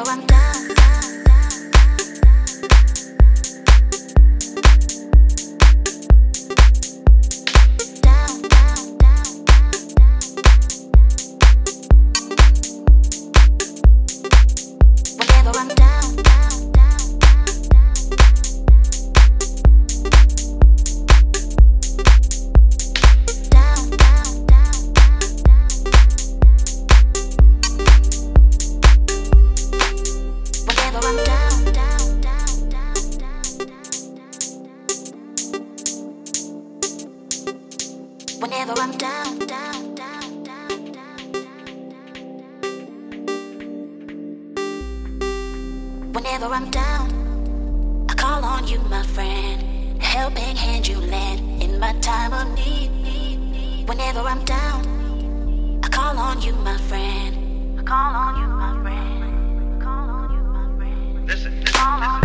Whenever I'm down, down, down, whenever I'm down, whenever I'm whenever I'm down, down, down, down, whenever I'm down, I call on you, my friend. Helping hand you lend in my time of need. Whenever I'm down, I call on you, my friend. I call on you, my friend. I call on you, my friend. Listen. Call on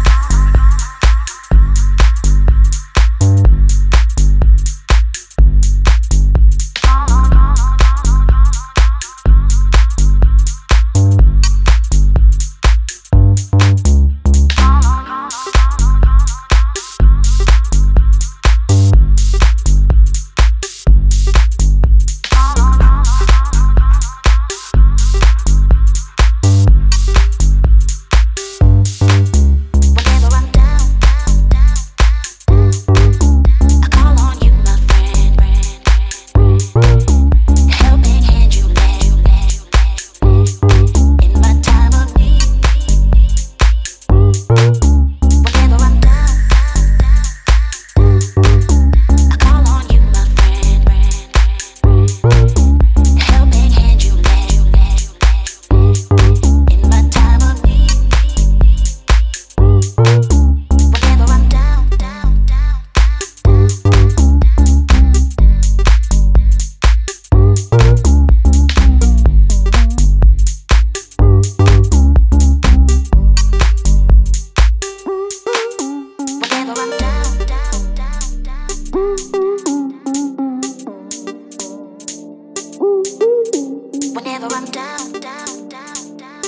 whenever I'm down, down, down, down.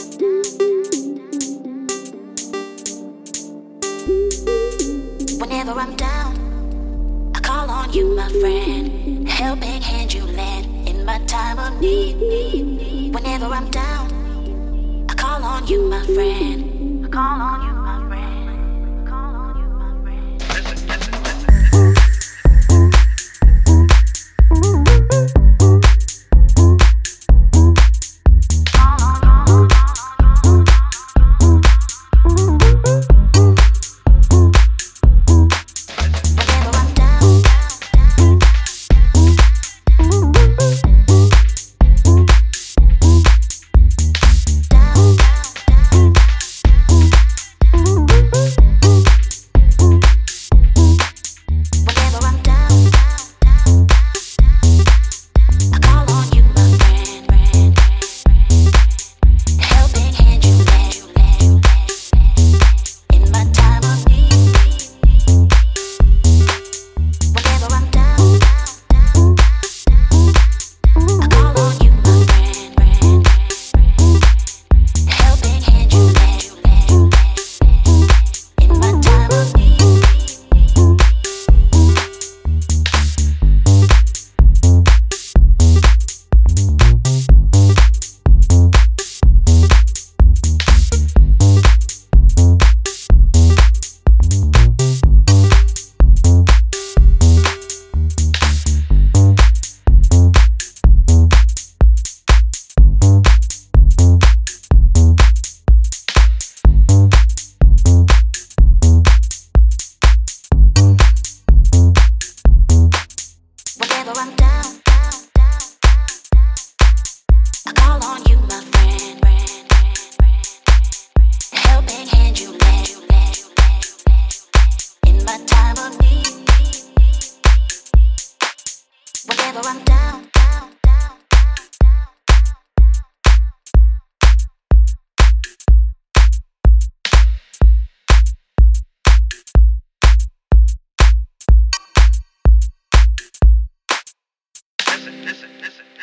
Whenever I'm down, I call on you, my friend. Helping hand you lend in my time of need. Whenever I'm down, I call on you, my friend. I call on you, my friend. I call on you, my friend. Whenever I'm down, down, down, Listen.